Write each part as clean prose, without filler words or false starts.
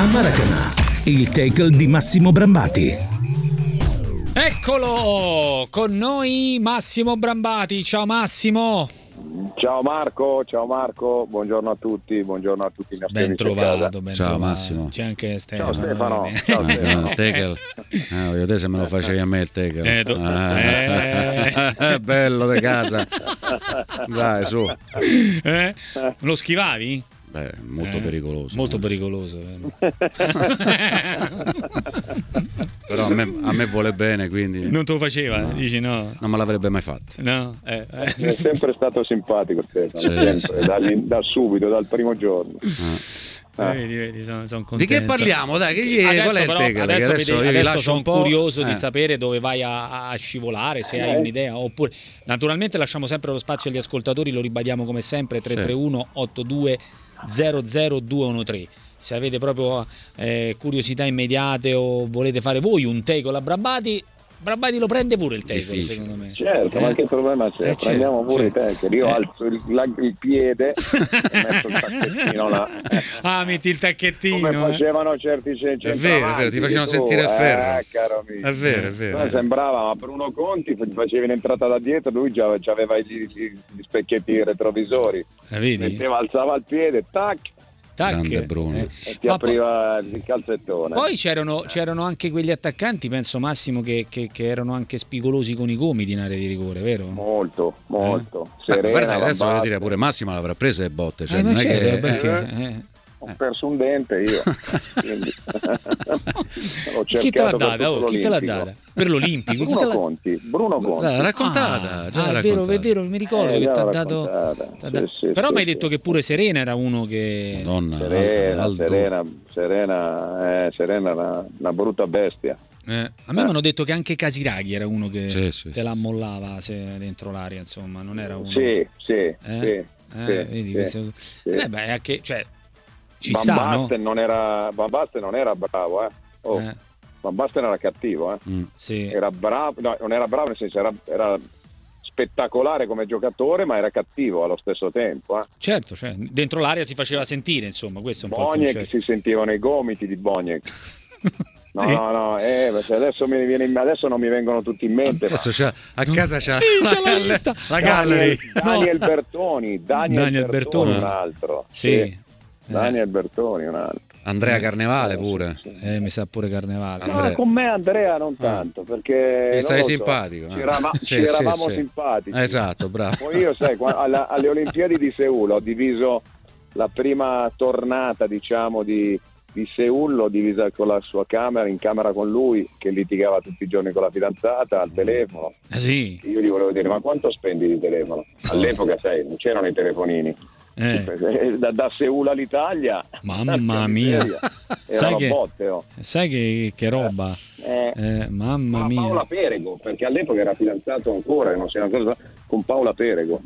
a Maracanã, il tackle di Massimo Brambati. Eccolo con noi Massimo Brambati. Ciao Massimo. Ciao Marco, buongiorno a tutti i nostri ben trovato. Ciao Massimo. C'è anche Stefano. Ciao Stefano. Il tackle. Io te se me lo facevi a me il tackle. Bello di casa. Dai, su. Lo schivavi? Beh, molto pericoloso. Molto pericoloso. Però a me vuole bene, quindi. Non te lo faceva? No. Dici no? Non me l'avrebbe mai fatto. No. È sempre stato simpatico Stefano, sempre, da subito, dal primo giorno. Vedi, sono contento. Di che parliamo? Dai, qual è il tackle? Adesso sono curioso di sapere dove vai a scivolare, se hai un'idea. Oppure, naturalmente lasciamo sempre lo spazio agli ascoltatori, lo ribadiamo come sempre, 331 82 00213. Se avete proprio curiosità immediate o volete fare voi un tackle a Brambati lo prende pure il tackle, secondo me. Certo, ma che problema c'è? Prendiamo pure il tackle. Io alzo il piede e metto il tacchettino là. Metti il tacchettino. Come facevano certi centri. È vero, ti facevano sentire a ferro. Caro amico. È vero. Sembrava, ma Bruno Conti facevi l'entrata da dietro, lui già aveva gli specchietti retrovisori. Vedi? Alzava il piede, tac. Grande Bruno. E ti apriva il calzettone. Poi c'erano anche quegli attaccanti, penso Massimo, che erano anche spicolosi con i gomiti in area di rigore, vero? Molto. Serena, guarda, adesso voglio dire, pure Massimo l'avrà presa le botte, cioè non è che ho perso un dente io. Quindi chi te l'ha data? Per l'Olimpico? Bruno Conti. L'ha raccontata. È vero, mi ricordo che ti ha dato. Sì, però mi hai detto che pure Serena era uno che. Madonna, Serena è una brutta bestia. A me mi hanno detto che anche Casiraghi era uno che te la mollava dentro l'aria, insomma, non era uno. Sì. Vedi, questo. Anche, cioè, ci Van sta, no? Van Basten non era bravo, Van Basten era cattivo, Sì. Era bravo, no, non era bravo nel senso era spettacolare come giocatore, ma era cattivo allo stesso tempo. Certo, cioè, dentro l'aria si faceva sentire, insomma, questo è un Boniek, po' il si sentivano i gomiti di Boniek. No, sì. no, adesso non mi vengono tutti in mente. Adesso a casa c'ha la lista. La gallery. Daniel Bertoni, un altro. Sì. Daniel Bertoni, un altro. Andrea Carnevale pure. Mi sa pure Carnevale. No, con me Andrea non tanto, perché stai simpatico. Ci eravamo simpatici. Esatto, bravo. Poi io, sai, alle Olimpiadi di Seul ho diviso la prima tornata, diciamo, di Seul, l'ho divisa con la sua camera, in camera con lui, che litigava tutti i giorni con la fidanzata al telefono. Sì. Io gli volevo dire, ma quanto spendi di telefono? All'epoca, sai, non c'erano i telefonini. Da Seul all'Italia, mamma mia, sai che roba, mamma mia. Paola Perego, perché all'epoca era fidanzato ancora, non si era ancora, con Paola Perego.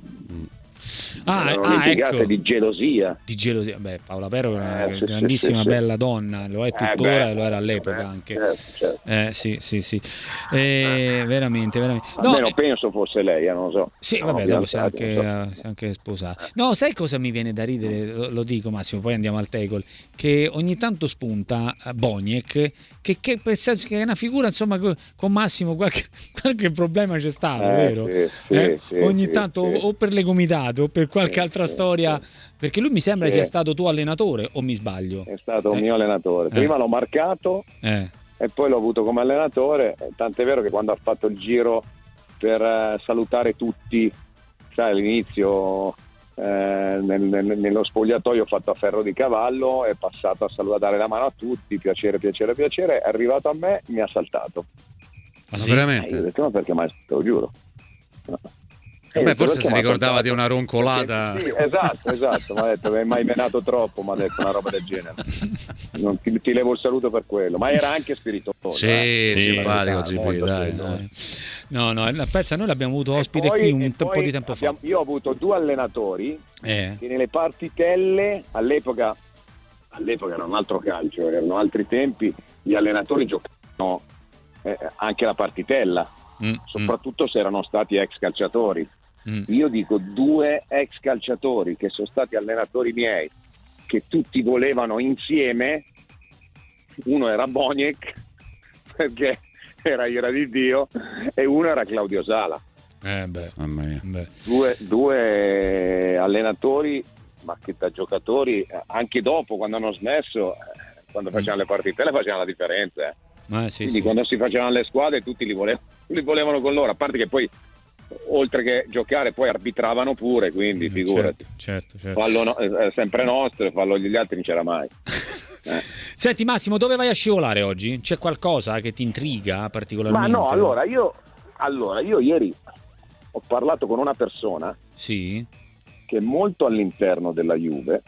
Ecco. di gelosia. Beh, Paola Perego è una grandissima bella donna, lo è tuttora e lo era all'epoca anche. Certo. Sì. Veramente. Almeno penso fosse lei, non lo so. Sì, vabbè, dopo si è anche sposata. No, sai cosa mi viene da ridere? Lo dico Massimo, poi andiamo al tackle. Che ogni tanto spunta Boniek, che è una figura, insomma, con Massimo qualche problema c'è stato, vero? Sì, ogni tanto o per le gomitate o per qualche altra storia, perché lui mi sembra sia stato tuo allenatore, o mi sbaglio? È stato un mio allenatore. Prima l'ho marcato e poi l'ho avuto come allenatore, tant'è vero che quando ha fatto il giro per salutare tutti, sai, all'inizio nello spogliatoio fatto a ferro di cavallo, è passato a salutare la mano a tutti, piacere, è arrivato a me, mi ha saltato. Sì? Veramente? Io ho detto, ma perché mai? Te lo giuro. Beh, forse si ricordava di una roncolata. Sì, esatto, mi ha detto che hai mai menato troppo, mi ha detto una roba del genere. Non ti levo il saluto per quello, ma era anche spiritoso. Sì, simpatico GP, dai. No, pensa, noi l'abbiamo avuto ospite qui un po' di tempo fa. Io ho avuto due allenatori che nelle partitelle, all'epoca era un altro calcio, erano altri tempi, gli allenatori giocavano anche la partitella, soprattutto se erano stati ex calciatori. Io dico due ex calciatori che sono stati allenatori miei, che tutti volevano insieme uno era Boniek perché era ira di Dio e uno era Claudio Sala. Mamma mia. Due allenatori, ma che da giocatori anche dopo, quando hanno smesso, quando facevano le partite le facevano la differenza. Quindi quando si facevano le squadre tutti li volevano con loro, a parte che poi oltre che giocare poi arbitravano pure, quindi figurati. Certo. Fallo è sempre nostro, fallo degli altri non c'era mai. Senti Massimo, dove vai a scivolare oggi? C'è qualcosa che ti intriga particolarmente? Ma no, allora io ieri ho parlato con una persona che è molto all'interno della Juve,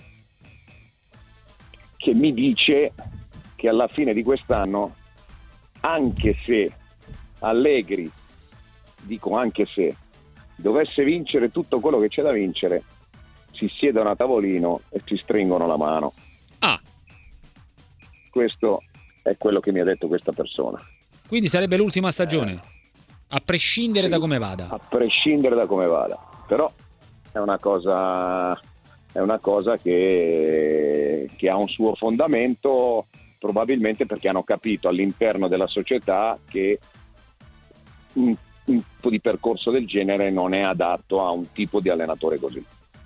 che mi dice che alla fine di quest'anno, anche se Allegri, dico anche se, dovesse vincere tutto quello che c'è da vincere, si siedono a tavolino e si stringono la mano. Questo è quello che mi ha detto questa persona. Quindi sarebbe l'ultima stagione, a prescindere da come vada. A prescindere da come vada. Però è una cosa che ha un suo fondamento, probabilmente perché hanno capito all'interno della società che un tipo di percorso del genere non è adatto a un tipo di allenatore così.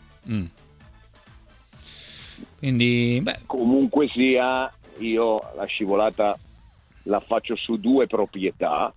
Quindi comunque sia, io la scivolata la faccio su due proprietà.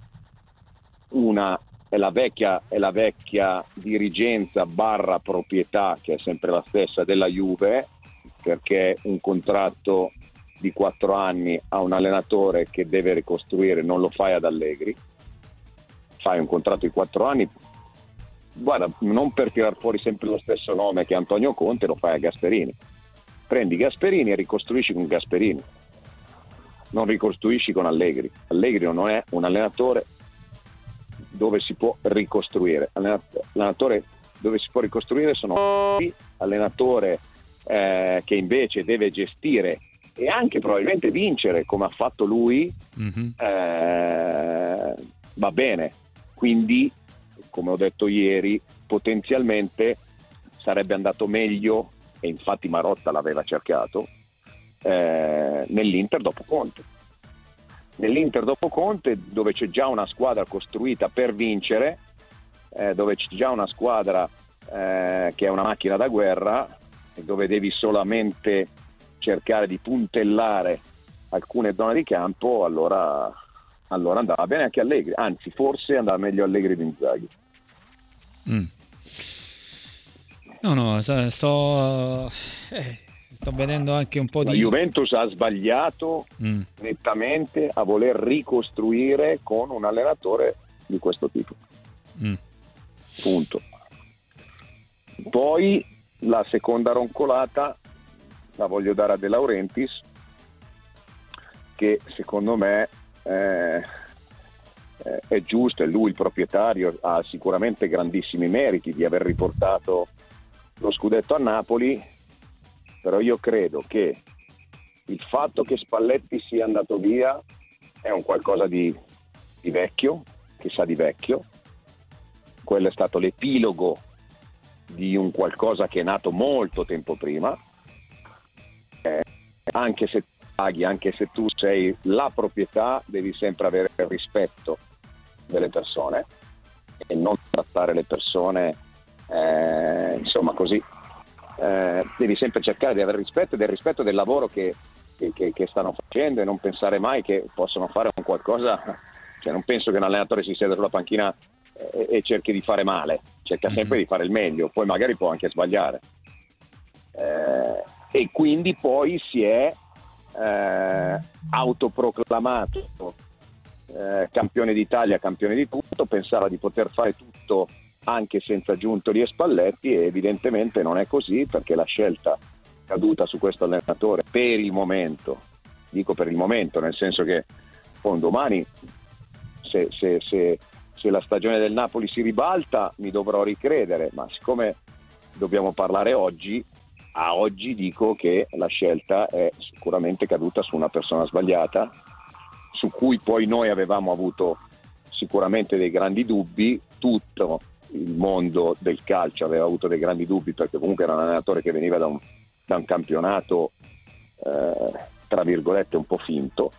Una è la vecchia dirigenza / proprietà, che è sempre la stessa della Juve, perché un contratto di 4 anni a un allenatore che deve ricostruire non lo fai ad Allegri. Fai un contratto di 4 anni, guarda, non per tirar fuori sempre lo stesso nome che Antonio Conte, lo fai a Gasperini. Prendi Gasperini e ricostruisci con Gasperini, non ricostruisci con Allegri. Allegri non è un allenatore dove si può ricostruire. Allenatore dove si può ricostruire sono allenatore che invece deve gestire e anche probabilmente vincere come ha fatto lui. Va bene, quindi come ho detto ieri potenzialmente sarebbe andato meglio, e infatti Marotta l'aveva cercato, nell'Inter dopo Conte, dove c'è già una squadra costruita per vincere, dove c'è già una squadra che è una macchina da guerra, e dove devi solamente cercare di puntellare alcune zone di campo. Allora andava bene anche Allegri, anzi forse andava meglio Allegri di Inzaghi. No, sto vedendo anche un po' La Juventus ha sbagliato nettamente a voler ricostruire con un allenatore di questo tipo. Punto. Poi la seconda roncolata la voglio dare a De Laurentiis, che secondo me è giusto, è lui il proprietario, ha sicuramente grandissimi meriti di aver riportato lo scudetto a Napoli, però io credo che il fatto che Spalletti sia andato via è un qualcosa di vecchio, che sa di vecchio. Quello è stato l'epilogo di un qualcosa che è nato molto tempo prima, anche se paghi, anche se tu sei la proprietà, devi sempre avere il rispetto delle persone e non trattare le persone insomma così. Devi sempre cercare di avere rispetto del rispetto del lavoro che stanno facendo, e non pensare mai che possono fare un qualcosa. Cioè, non penso che un allenatore si sieda sulla panchina e cerchi di fare male, cerca sempre di fare il meglio, poi magari può anche sbagliare, e quindi poi si è autoproclamato campione d'Italia, campione di tutto, pensava di poter fare tutto anche senza Giuntoli e Spalletti, e evidentemente non è così, perché la scelta caduta su questo allenatore per il momento, dico per il momento, nel senso che poi domani se la stagione del Napoli si ribalta mi dovrò ricredere, ma siccome dobbiamo parlare oggi, a oggi dico che la scelta è sicuramente caduta su una persona sbagliata, su cui poi noi avevamo avuto sicuramente dei grandi dubbi, tutto il mondo del calcio aveva avuto dei grandi dubbi, perché comunque era un allenatore che veniva da un campionato tra virgolette un po' finto,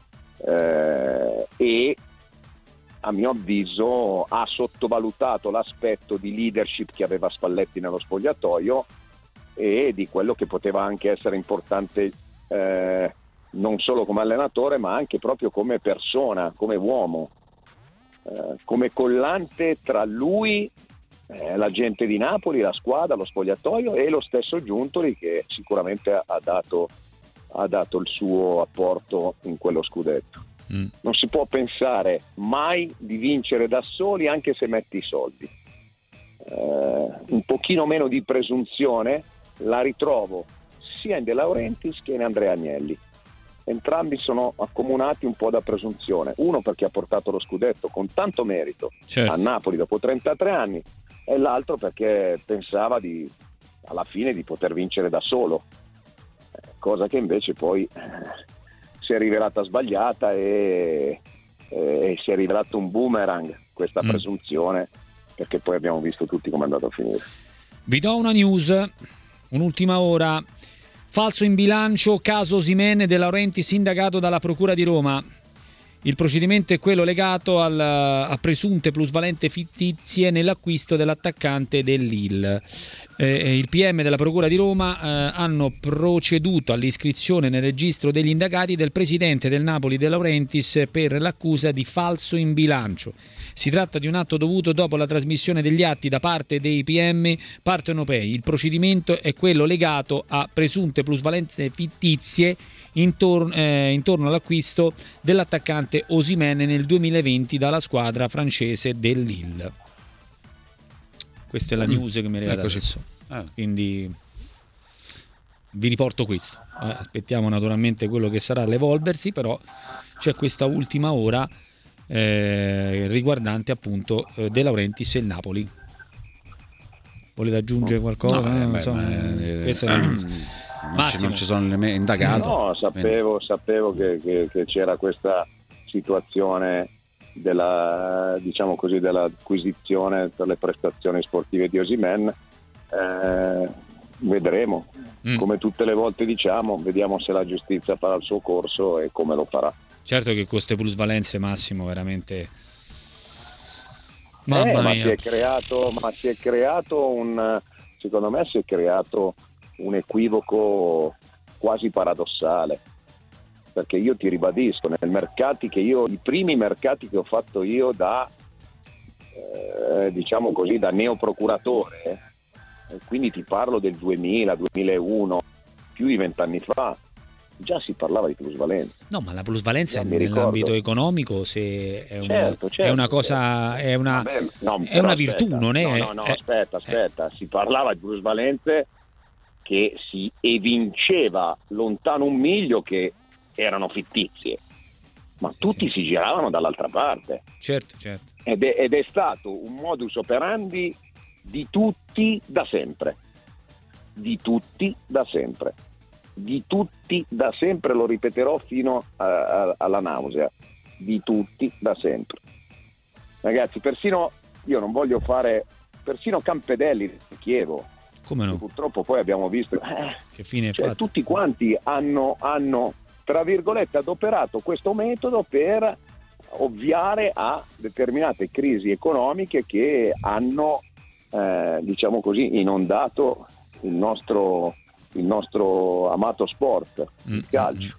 e a mio avviso ha sottovalutato l'aspetto di leadership che aveva Spalletti nello spogliatoio e di quello che poteva anche essere importante non solo come allenatore ma anche proprio come persona, come uomo, come collante tra lui, la gente di Napoli, la squadra, lo spogliatoio e lo stesso Giuntoli, che sicuramente ha dato il suo apporto in quello scudetto. Non si può pensare mai di vincere da soli anche se metti i soldi. Un pochino meno di presunzione la ritrovo sia in De Laurentiis che in Andrea Agnelli. Entrambi sono accomunati un po' da presunzione, uno perché ha portato lo scudetto con tanto merito a Napoli dopo 33 anni e l'altro perché pensava alla fine di poter vincere da solo, cosa che invece poi si è rivelata sbagliata e si è rivelato un boomerang questa presunzione, perché poi abbiamo visto tutti come è andato a finire. Vi do una news, un'ultima ora. Falso in bilancio, caso Osimhen, De Laurentiis indagato dalla Procura di Roma. Il procedimento è quello legato a presunte plusvalenze fittizie nell'acquisto dell'attaccante del Lille. Il PM della Procura di Roma hanno proceduto all'iscrizione nel registro degli indagati del presidente del Napoli De Laurentiis per l'accusa di falso in bilancio. Si tratta di un atto dovuto dopo la trasmissione degli atti da parte dei PM partenopei. Il procedimento è quello legato a presunte plusvalenze fittizie intorno all'acquisto dell'attaccante Osimhen nel 2020 dalla squadra francese del Lille. Questa è la news che mi è arrivata adesso. Quindi vi riporto questo. Aspettiamo naturalmente quello che sarà l'evolversi, però c'è questa ultima ora riguardante appunto De Laurentiis e il Napoli. Volete aggiungere qualcosa? Questa è non ci sono indagato. No, sapevo che c'era questa situazione dell'acquisizione per le prestazioni sportive di Osimhen. Vedremo, come tutte le volte vediamo se la giustizia farà il suo corso e come lo farà. Certo che con queste plusvalenze, Massimo, veramente mamma mia. Si è creato secondo me si è creato un equivoco quasi paradossale, perché io ti ribadisco, i primi mercati che ho fatto io da neoprocuratore, quindi ti parlo del 2000, 2001, più di 20 anni fa, già si parlava di plusvalenza. No, ma la plusvalenza nell'ambito economico se è una cosa, è una virtù, non è? No, aspetta, si parlava di plusvalenze che si evinceva lontano un miglio che erano fittizie, ma tutti si giravano dall'altra parte. Certo. Ed è stato un modus operandi di tutti da sempre, lo ripeterò fino alla nausea, di tutti da sempre. Ragazzi, persino Campedelli di Chievo, come no? Purtroppo poi abbiamo visto che fine tutti quanti hanno tra virgolette adoperato questo metodo per ovviare a determinate crisi economiche che hanno inondato il nostro amato sport, il calcio.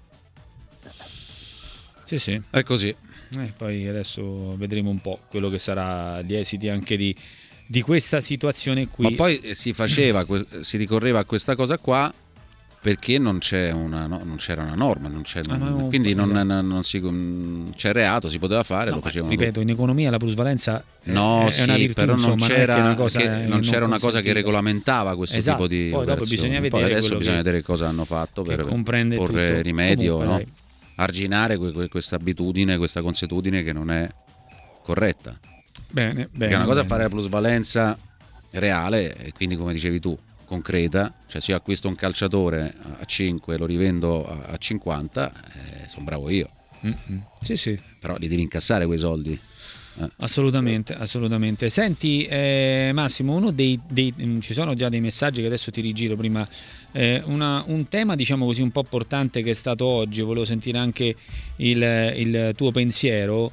Sì, è così. Poi adesso vedremo un po' quello che sarà gli esiti anche di questa situazione qui. Ma poi si ricorreva a questa cosa qua perché non c'era una norma, quindi c'è reato, si poteva fare, lo facevano. Ripeto, in economia la plusvalenza è una virtù, però non c'era una cosa che regolamentava questo tipo di poi dopo bisogna vedere adesso bisogna vedere cosa hanno fatto per porre tutto. rimedio. Comunque, arginare questa abitudine, questa consuetudine che non è corretta. Bene. Perché una cosa è fare la plusvalenza reale e quindi, come dicevi tu, concreta, cioè se io acquisto un calciatore a 5 e lo rivendo a 50, sono bravo io. Sì. Però li devi incassare quei soldi. Assolutamente. Senti, Massimo, ci sono già dei messaggi che adesso ti rigiro prima. Un tema, diciamo così, un po' portante che è stato oggi, volevo sentire anche il tuo pensiero.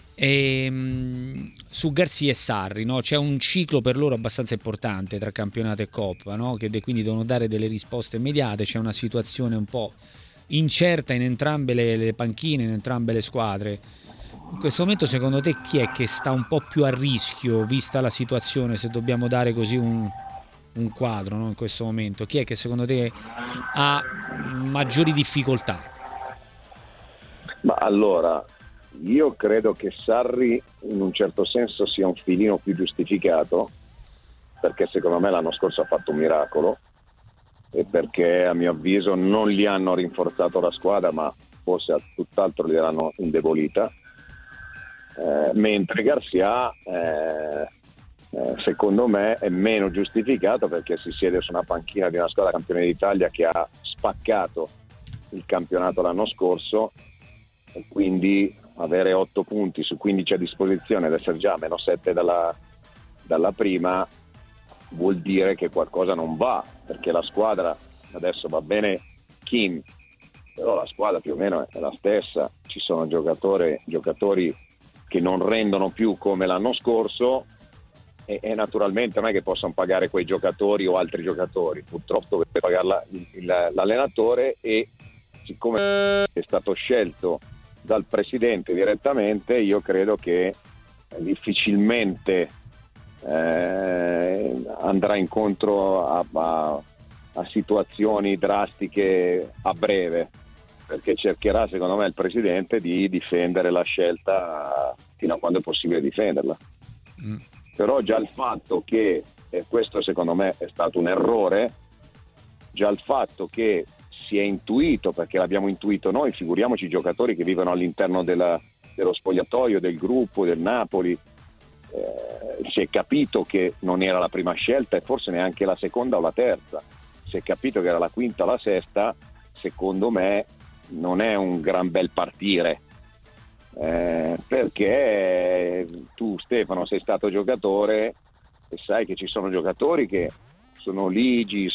Su Garcia e Sarri, no? C'è un ciclo per loro abbastanza importante tra campionato e Coppa, no? Che quindi devono dare delle risposte immediate. C'è una situazione un po' incerta in entrambe le panchine, in entrambe le squadre. In questo momento, secondo te, chi è che sta un po' più a rischio, vista la situazione, se dobbiamo dare così un quadro, no? In questo momento, chi è che secondo te ha maggiori difficoltà? Ma allora, io credo che Sarri in un certo senso sia un filino più giustificato, perché secondo me l'anno scorso ha fatto un miracolo e perché a mio avviso non gli hanno rinforzato la squadra, ma forse a tutt'altro gliel'hanno indebolita, mentre Garcia secondo me è meno giustificato perché si siede su una panchina di una squadra campione d'Italia che ha spaccato il campionato l'anno scorso, e quindi avere 8 punti su 15 a disposizione ed essere già a meno 7 dalla prima vuol dire che qualcosa non va, perché la squadra adesso va bene Kim, però la squadra più o meno è la stessa, ci sono giocatori che non rendono più come l'anno scorso e naturalmente non è che possano pagare quei giocatori o altri giocatori, purtroppo deve pagare l'allenatore, e siccome è stato scelto dal presidente direttamente, io credo che difficilmente andrà incontro a situazioni drastiche a breve, perché cercherà, secondo me, il presidente di difendere la scelta fino a quando è possibile difenderla. Però già il fatto che, e questo secondo me è stato un errore, già il fatto che si è intuito, perché l'abbiamo intuito noi, figuriamoci i giocatori che vivono all'interno dello spogliatoio, del gruppo, del Napoli, si è capito che non era la prima scelta e forse neanche la seconda o la terza, si è capito che era la quinta o la sesta. Secondo me non è un gran bel partire, perché tu, Stefano, sei stato giocatore e sai che ci sono giocatori che sono ligi,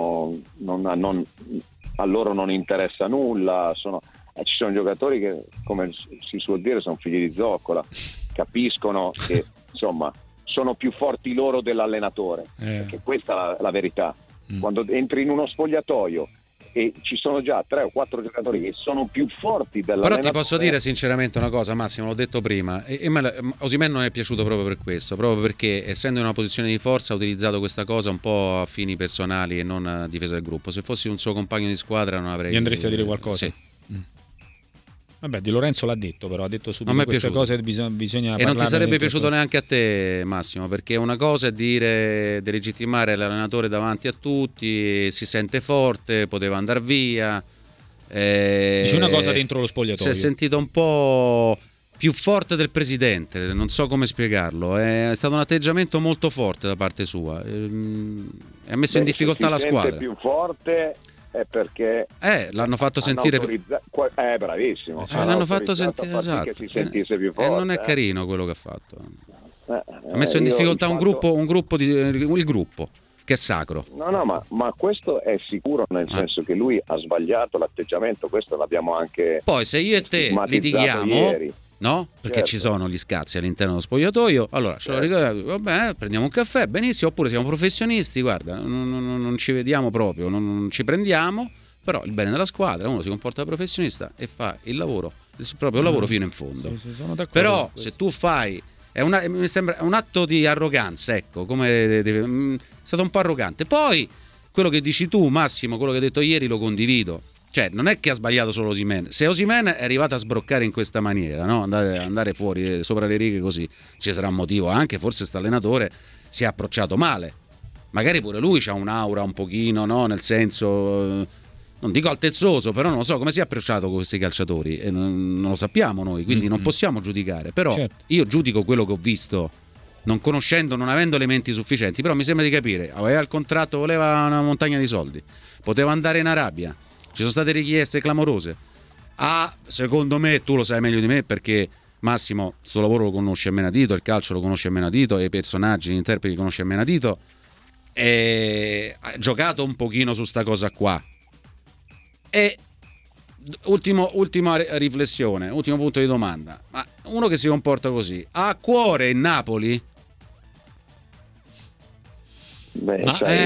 a loro non interessa nulla, ci sono giocatori che, come si suol dire, sono figli di zoccola, capiscono che insomma sono più forti loro dell'allenatore, perché questa è la verità. Quando entri in uno spogliatoio e ci sono già 3 o 4 giocatori che sono più forti dell'allenatore. Però ti posso dire sinceramente una cosa, Massimo, l'ho detto prima, Osimhen non è piaciuto proprio per questo, proprio perché essendo in una posizione di forza ha utilizzato questa cosa un po' a fini personali e non a difesa del gruppo. Se fossi un suo compagno di squadra non avrei... Gli andresti a dire qualcosa? Sì. Vabbè, Di Lorenzo l'ha detto, però ha detto subito queste cose bisogna e non ti sarebbe piaciuto neanche a te, Massimo, perché una cosa è dire, delegittimare l'allenatore davanti a tutti, si sente forte, poteva andare via, dice una cosa dentro lo spogliatoio, si è sentito un po' più forte del presidente, non so come spiegarlo, è stato un atteggiamento molto forte da parte sua, ha messo in difficoltà la squadra. Più forte è perché l'hanno fatto sentire bravissimo, l'hanno fatto sentire, esatto, che si sentisse più forte, non è carino quello che ha fatto, ha messo in difficoltà il gruppo che è sacro. No, ma questo è sicuro, nel senso che lui ha svagliato l'atteggiamento, questo l'abbiamo anche poi se io e te litighiamo ieri. No? Perché ci sono gli scazzi all'interno dello spogliatoio, allora ce lo ricordiamo, vabbè, prendiamo un caffè, benissimo, oppure siamo professionisti, guarda, non ci vediamo proprio, non ci prendiamo, però il bene della squadra, uno si comporta da professionista e fa il lavoro, il proprio lavoro fino in fondo. Sì, sono d'accordo. Però se tu fai, mi sembra un atto di arroganza, ecco, è stato un po' arrogante. Poi quello che dici tu, Massimo, quello che hai detto ieri lo condivido. Cioè, non è che ha sbagliato solo Osimhen. Se Osimhen è arrivato a sbroccare in questa maniera, no? Andare fuori sopra le righe così, ci sarà un motivo anche, forse sto allenatore si è approcciato male. Magari pure lui c'ha un'aura un pochino, no? Nel senso, non dico altezzoso, però non lo so come si è approcciato con questi calciatori e non lo sappiamo noi, quindi non possiamo giudicare. Però io giudico quello che ho visto, non conoscendo, non avendo elementi sufficienti, però mi sembra di capire, aveva il contratto, voleva una montagna di soldi, poteva andare in Arabia. Ci sono state richieste clamorose. Secondo me, tu lo sai meglio di me perché Massimo sto lavoro lo conosce a menadito, il calcio lo conosce a menadito, e i personaggi, gli interpreti li conosce a menadito, e ha giocato un pochino su sta cosa qua. E ultima riflessione, ultimo punto di domanda: ma uno che si comporta così ha a cuore il Napoli? Beh,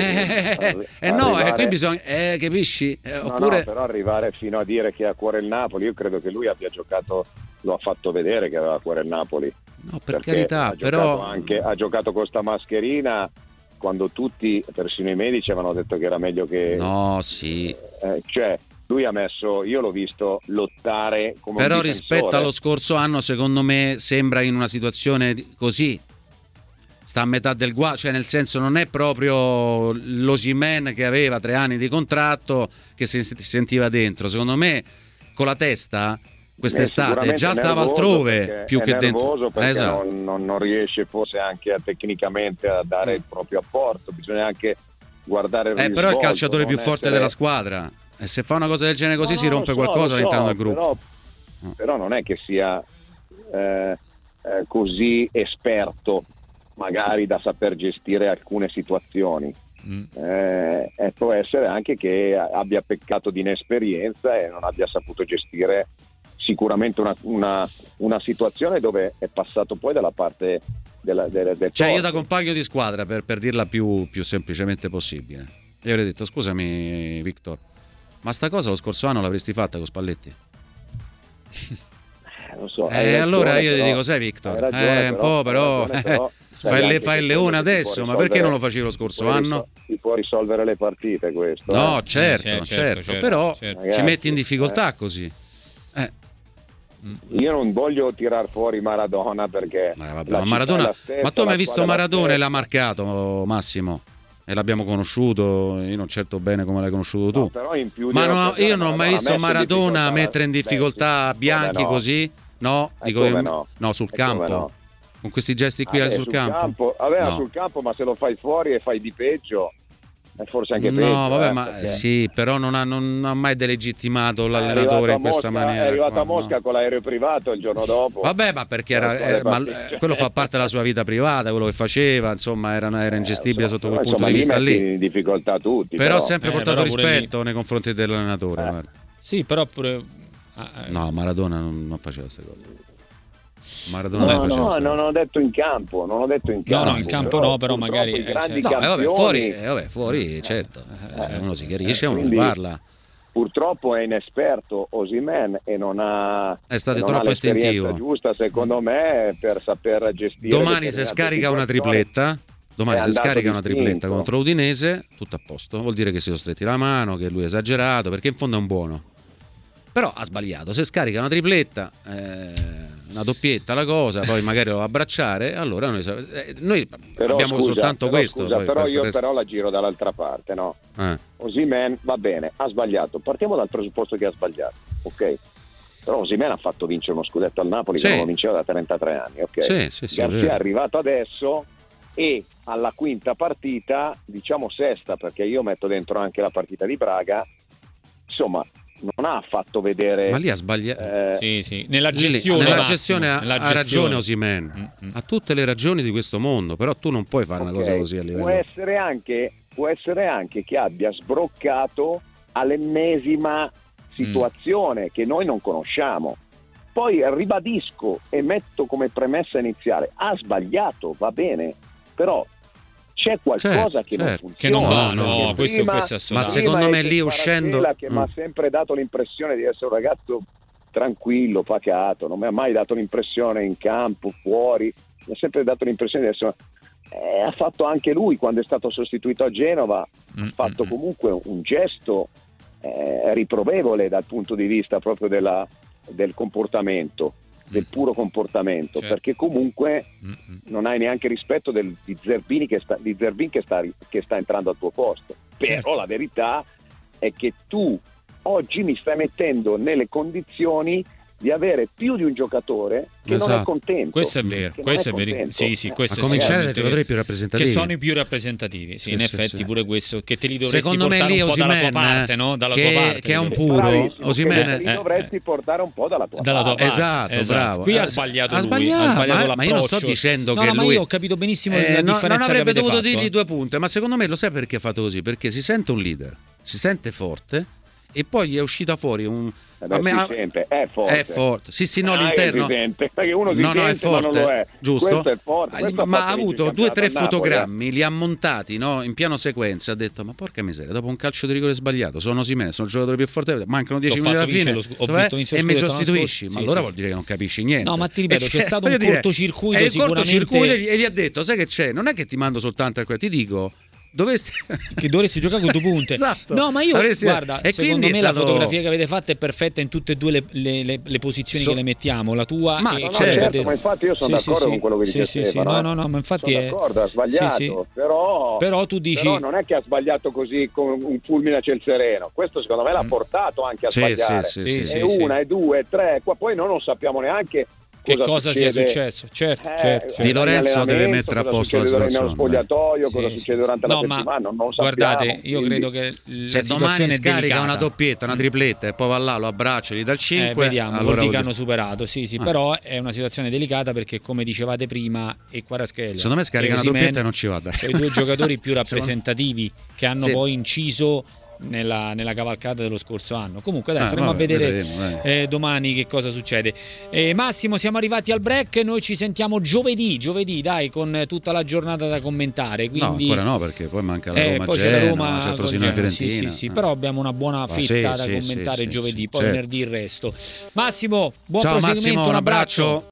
qui bisogna, capisci? Oppure... no, però arrivare fino a dire che ha a cuore il Napoli, io credo che lui abbia giocato, lo ha fatto vedere che aveva a cuore il Napoli. No, per carità, però ha giocato con sta mascherina quando tutti, persino i medici, avevano detto che era meglio che... No, sì. Cioè, lui ha messo, io l'ho visto lottare come però un difensore. Rispetto allo scorso anno, secondo me, sembra in una situazione così. Sta a metà del guasto, cioè nel senso non è proprio l'Osimhen che aveva 3 anni di contratto che si sentiva dentro. Secondo me con la testa quest'estate già stava altrove più che dentro. Perché esatto. non riesce forse anche tecnicamente a dare il proprio apporto, bisogna anche guardare il risvolto, però è il calciatore più forte della squadra, e se fa una cosa del genere così si rompe qualcosa all'interno del gruppo. Però non è che sia così esperto magari da saper gestire alcune situazioni. Può essere anche che abbia peccato di inesperienza e non abbia saputo gestire sicuramente una situazione dove è passato poi dalla parte del cioè io da compagno di squadra, per dirla più semplicemente possibile, io avrei detto: scusami Victor, ma sta cosa lo scorso anno l'avresti fatta con Spalletti? Non so, allora io ti dico, sai Victor, un po' però fai il leone adesso, ma perché non lo facevi lo scorso anno? Si può risolvere le partite questo. No, certo, però ci metti in difficoltà così. Io non voglio tirar fuori Maradona perché ma Maradona, ma tu hai mai visto Maradona e l'ha marcato, Massimo? E l'abbiamo conosciuto, io non certo bene come l'hai conosciuto tu. No, però in più ma no, io non ho mai visto Maradona mettere in difficoltà Bianchi così. No, dico no, sul campo. No. Con questi gesti qui sul campo. No. Sul campo, ma se lo fai fuori e fai di peggio è forse anche peggio. No, vabbè, ma perché... sì, però non ha mai delegittimato l'allenatore in questa maniera. È arrivato a Mosca con l'aereo privato il giorno dopo. Vabbè, ma perché quello fa parte della sua vita privata, quello che faceva, insomma, era ingestibile sotto quel punto di vista lì. In difficoltà tutti. Però ha sempre portato rispetto nei confronti dell'allenatore. Guarda. Sì, però pure... No, Maradona non faceva queste cose. Maradona non ho detto in campo, No, in campo no, però magari grandi campioni... fuori, certo. Uno si chiarisce, uno parla. Purtroppo è inesperto Osimhen e non ha è stato troppo istintivo. Giusta, secondo me, per saper gestire. Domani se scarica una tripletta. Contro Udinese, tutto a posto. Vuol dire che si sono stretti la mano, che lui è esagerato, perché in fondo è un buono. Però ha sbagliato. Se scarica una tripletta, una doppietta la cosa, poi magari lo va a abbracciare, allora noi abbiamo soltanto questo. Però io la giro dall'altra parte, no? Osimhen va bene, ha sbagliato. Partiamo dal presupposto che ha sbagliato, ok? Però Osimhen ha fatto vincere uno scudetto al Napoli che non lo vinceva da 33 anni, ok? Sì, Garcia è arrivato adesso e alla quinta partita, diciamo sesta, perché io metto dentro anche la partita di Braga, insomma non ha fatto vedere. Ma lì ha sbagliato. Sì. Nella gestione ha ragione Osimhen. Ha tutte le ragioni di questo mondo, però tu non puoi fare una cosa così a livello. Può essere anche che abbia sbroccato all'ennesima situazione che noi non conosciamo. Poi ribadisco e metto come premessa iniziale: ha sbagliato, va bene, però c'è qualcosa che non funziona. No, questo è assolutamente. Ma secondo me lì uscendo che mi ha sempre dato l'impressione di essere un ragazzo tranquillo, pacato, non mi ha mai dato l'impressione in campo, fuori, mi ha sempre dato l'impressione di essere ha fatto anche lui quando è stato sostituito a Genova, ha fatto comunque un gesto riprovevole dal punto di vista proprio del comportamento, del puro comportamento, certo. Perché comunque non hai neanche rispetto di Zerbin che sta entrando al tuo posto. Però certo. La verità è che tu oggi mi stai mettendo nelle condizioni di avere più di un giocatore che non è contento. Questo è vero, questo è vero. Sì, questo a cominciare dai giocatori più rappresentativi. Che sono i più rappresentativi, sì, in effetti pure questo, che te li dovresti secondo me portare lì un po' dalla tua parte, no? Dalla tua parte. Che è un puro, Osimhen li dovresti portare un po' dalla tua parte. Esatto, bravo. Qui ha sbagliato lui, ma io non sto dicendo che ma lui... io ho capito benissimo la differenza. Non avrebbe dovuto dirgli dirgli 2 punti, ma secondo me lo sai perché ha fatto così? Perché si sente un leader, si sente forte e poi gli è uscita fuori un... è forte. Sì, no, l'interno. Perché uno si sente, è forte, ma non lo è. Giusto? Questo è forte. Ma ha avuto 2 o 3 fotogrammi, li ha montati, no, in piano sequenza. Ha detto: ma porca miseria, dopo un calcio di rigore sbagliato, sono Osimhen, sono il giocatore più forte. Mancano 10 minuti alla fine. E mi sostituisci? Ma allora vuol dire che non capisci niente. No, ma ti ripeto, c'è stato un cortocircuito sicuramente. E gli ha detto: sai che c'è? Non è che ti mando soltanto a ti dico. Che dovresti giocare con 2 punti. Esatto. No, ma io guarda, e secondo me la fotografia che avete fatto è perfetta in tutte e 2 le posizioni che le mettiamo, la tua ma e certo, ma infatti io sono d'accordo con quello che dice Stefano. No, ma infatti sono d'accordo, ha sbagliato, però tu dici non è che ha sbagliato così con un fulmine a ciel sereno. Questo secondo me l'ha portato anche a sbagliare. E 1 e 2 e 3, qua poi noi non sappiamo neanche che cosa sia successo, certo. Di Lorenzo deve mettere a posto la situazione nello spogliatoio, cosa succede durante la settimana, non sappiamo. Guardate, io credo che se domani scarica una doppietta, una tripletta e poi va là, lo abbraccia, gli dà il 5, vediamo, allora vuol dire che hanno superato, però è una situazione delicata perché come dicevate prima e Kvaratskhelia, secondo me scarica una doppietta e non ci vada. Sono i 2 giocatori più rappresentativi che hanno poi inciso nella cavalcata dello scorso anno. Comunque dai, faremo a vedere domani che cosa succede. Massimo, siamo arrivati al break, noi ci sentiamo giovedì dai, con tutta la giornata da commentare, quindi... No, ancora no, perché poi manca la Roma, poi c'è la Roma, c'è il Frosinone Fiorentina. Sì, però abbiamo una buona fetta da commentare giovedì, poi venerdì il resto. Massimo, buon proseguimento, Massimo, un abbraccio.